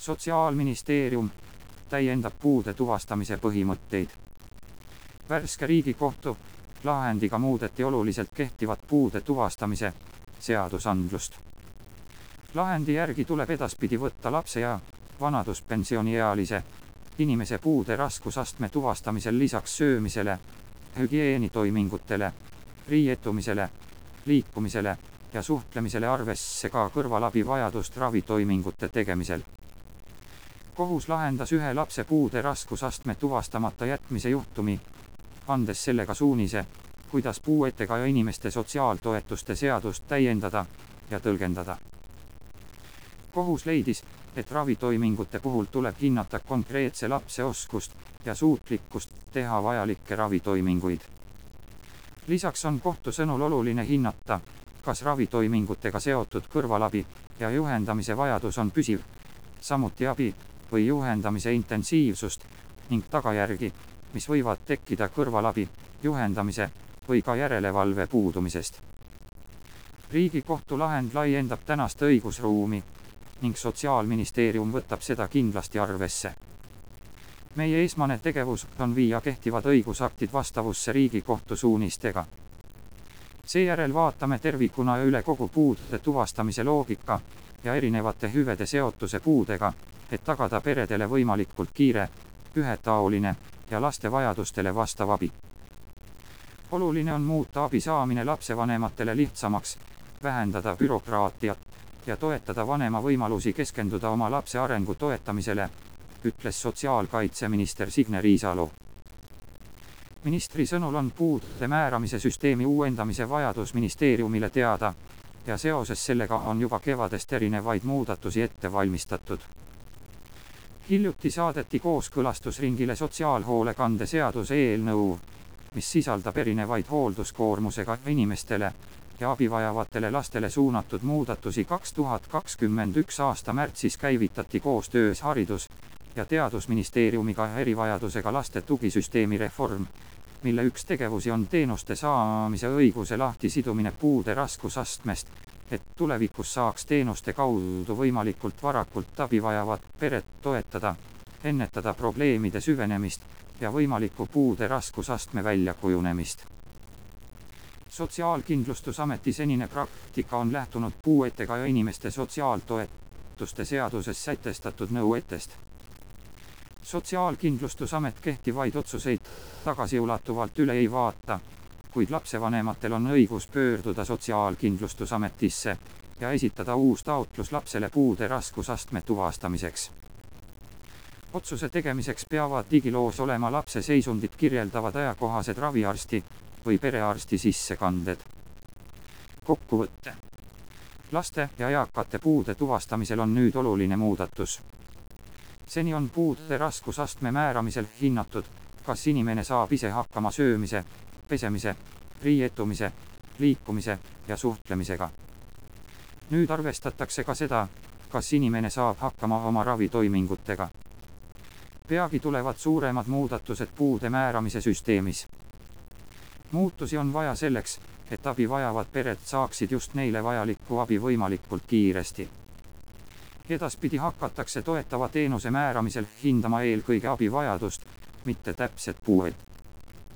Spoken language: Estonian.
Sotsiaalministeerium täiendab puude tuvastamise põhimõtteid. Värske Riigikohtu lahendiga muudeti oluliselt kehtivat puude tuvastamise seadusandlust. Lahendi järgi tuleb edaspidi võtta lapse ja vanaduspensioniealise inimese puude raskusastme tuvastamisel lisaks söömisele, hügieenitoimingutele, riietumisele, liikumisele ja suhtlemisele arvesse ka kõrvalabi vajadust ravitoimingute tegemisel. Kohus lahendas ühe lapse puude raskusastme tuvastamata jätmise juhtumi, andes sellega suunise, kuidas puuetega inimeste sotsiaaltoetuste seadust täiendada ja tõlgendada. Kohus leidis, et ravitoimingute puhul tuleb hinnata konkreetse lapse oskust ja suutlikkust teha vajalikke ravitoiminguid. Lisaks on kohtu sõnul oluline hinnata, kas ravitoimingutega seotud kõrvalabi ja juhendamise vajadus on püsiv, samuti abi või juhendamise intensiivsust ning tagajärgi, mis võivad tekkida kõrvalabi, juhendamise või ka järelevalve puudumisest. Riigikohtu lahend laiendab tänast õigusruumi ning Sotsiaalministeerium võtab seda kindlasti arvesse. Meie esmane tegevus on viia kehtivad õigusaktid vastavusse Riigikohtu suunistega. Seejärel vaatame tervikuna üle kogu puude tuvastamise loogika ja erinevate hüvede seotuse puudega, et tagada peredele võimalikult kiire, ühetaoline ja laste vajadustele vastav abi. Oluline on muuta abi saamine lapsevanematele lihtsamaks, vähendada bürokraatiat ja toetada vanema võimalusi keskenduda oma lapse arengu toetamisele, ütles sotsiaalkaitseminister Signe Riisalo. Ministri sõnul on puude määramise süsteemi uuendamise vajadus ministeeriumile teada ja seoses sellega on juba kevadest erinevaid muudatusi ette valmistatud. Hiljuti saadeti kooskõlastusringile sotsiaalhoolekande seaduse eelnõu, mis sisaldab erinevaid hoolduskoormusega inimestele ja abivajavatele lastele suunatud muudatusi. 2021. aasta märtsis käivitati koostöös Haridus- ja Teadusministeeriumiga erivajadusega laste tugisüsteemi reform, mille üks tegevusi on teenuste saamise õiguse lahtisidumine puude raskusastmest, et tulevikus saaks teenuste kaudu võimalikult varakult abivajavat peret toetada, ennetada probleemide süvenemist ja võimaliku puude raskusastme väljakujunemist. Sotsiaalkindlustusameti senine praktika on lähtunud puuetega inimeste sotsiaaltoetuste seaduses sätestatud nõuetest. Sotsiaalkindlustusamet kehtivaid otsuseid tagasiulatuvalt üle ei vaata, kuid lapsevanematel on õigus pöörduda Sotsiaalkindlustusametisse ja esitada uus taotlus lapsele puude raskusastme tuvastamiseks. Otsuse tegemiseks peavad digiloos olema lapse seisundit kirjeldavad ajakohased raviarsti või perearsti sissekanded. Kokkuvõte. Laste ja eakate puude tuvastamisel on nüüd oluline muudatus. Seni on puude raskusastme määramisel hinnatud, kas inimene saab ise hakkama söömise, pesemise, riietumise, liikumise ja suhtlemisega. Nüüd arvestatakse ka seda, kas inimene saab hakkama oma ravitoimingutega. Peagi tulevad suuremad muudatused puude määramise süsteemis. Muutusi on vaja selleks, et abi vajavad pered saaksid just neile vajalikku abi võimalikult kiiresti. Edaspidi hakatakse toetava teenuse määramisel hindama eelkõige abivajadust, mitte täpset puuet.